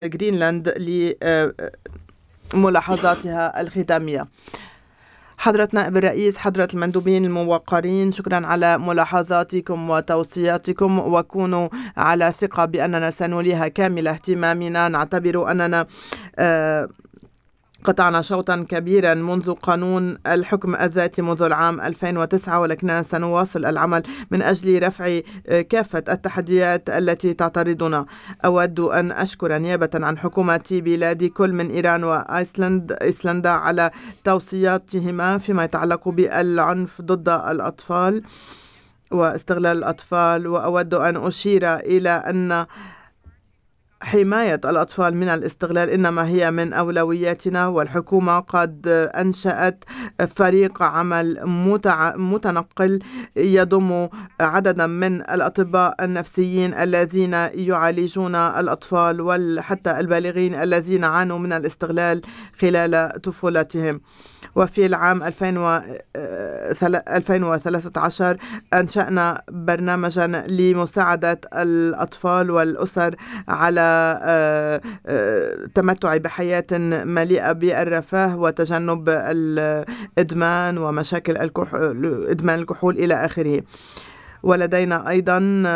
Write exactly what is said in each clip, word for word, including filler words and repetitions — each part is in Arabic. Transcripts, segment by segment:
جرينلاند لملاحظاتها الختامية. حضرة نائب الرئيس، حضرة المندوبين الموقرين، شكرا على ملاحظاتكم وتوصياتكم، وكونوا على ثقة بأننا سنوليها كامل اهتمامنا. نعتبر أننا قطعنا شوطا كبيرا منذ قانون الحكم الذاتي منذ العام ألفين وتسعة، ولكننا سنواصل العمل من أجل رفع كافة التحديات التي تعترضنا. أود أن أشكر نيابة عن حكومة بلادي كل من إيران وأيسلند إيسلندا على توصياتهما فيما يتعلق بالعنف ضد الأطفال واستغلال الأطفال. وأود أن أشير إلى أن حماية الأطفال من الاستغلال إنما هي من أولوياتنا، والحكومة قد أنشأت فريق عمل متع... متنقل يضم عددا من الأطباء النفسيين الذين يعالجون الأطفال وحتى البالغين الذين عانوا من الاستغلال خلال طفولتهم. وفي العام ألفين وثلاثة عشر أنشأنا برنامجا لمساعدة الأطفال والأسر على التمتع بحياة مليئة بالرفاه وتجنب الإدمان ومشاكل الكحول، إدمان الكحول إلى آخره. ولدينا أيضا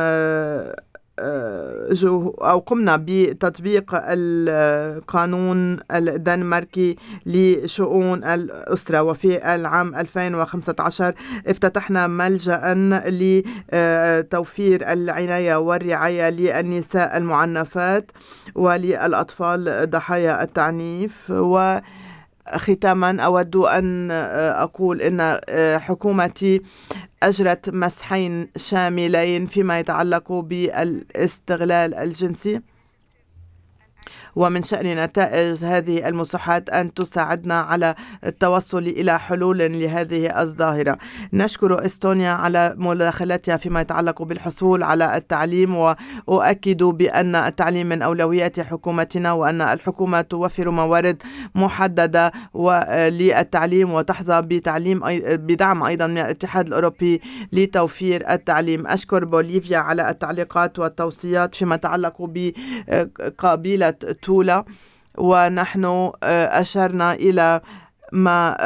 أو قمنا بتطبيق القانون الدنماركي لشؤون الأسرة. وفي العام ألفين وخمسة عشر افتتحنا ملجأ لتوفير العناية والرعاية للنساء المعنفات وللأطفال ضحايا التعنيف. و ختاما أود أن أقول أن حكومتي أجرت مسحين شاملين فيما يتعلق بالاستغلال الجنسي، ومن شأن نتائج هذه المساحات أن تساعدنا على التوصل إلى حلول لهذه الظاهرة. نشكر إستونيا على مداخلتها فيما يتعلق بالحصول على التعليم، وأؤكد بأن التعليم من أولويات حكومتنا، وأن الحكومة توفر موارد محددة للتعليم وتحظى بتعليم بدعم أيضا من الاتحاد الأوروبي لتوفير التعليم. أشكر بوليفيا على التعليقات والتوصيات فيما يتعلق بقبيلة تولا، ونحن أشرنا إلى ما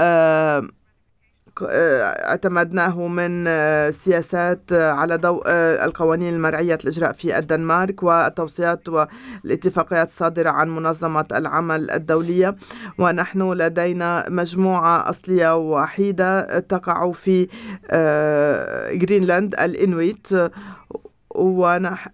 اعتمدناه من سياسات على ضوء القوانين المرعية الإجراء في الدنمارك والتوصيات والاتفاقيات الصادرة عن منظمة العمل الدولية. ونحن لدينا مجموعة أصلية وحيدة تقع في جرينلاند، الإنويت، ونحن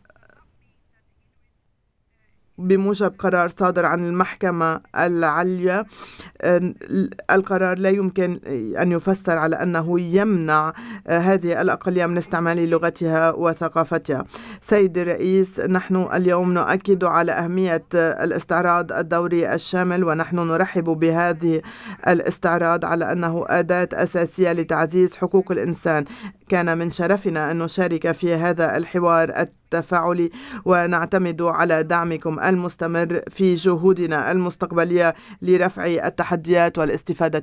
بموجب قرار صادر عن المحكمة العليا القرار لا يمكن أن يفسر على أنه يمنع هذه الأقلية من استعمال لغتها وثقافتها. سيد الرئيس، نحن اليوم نؤكد على أهمية الاستعراض الدوري الشامل، ونحن نرحب بهذه الاستعراض على أنه أداة أساسية لتعزيز حقوق الإنسان. كان من شرفنا أن نشارك في هذا الحوار التفاعلي، ونعتمد على دعمكم المستمر في جهودنا المستقبلية لرفع التحديات والاستفادة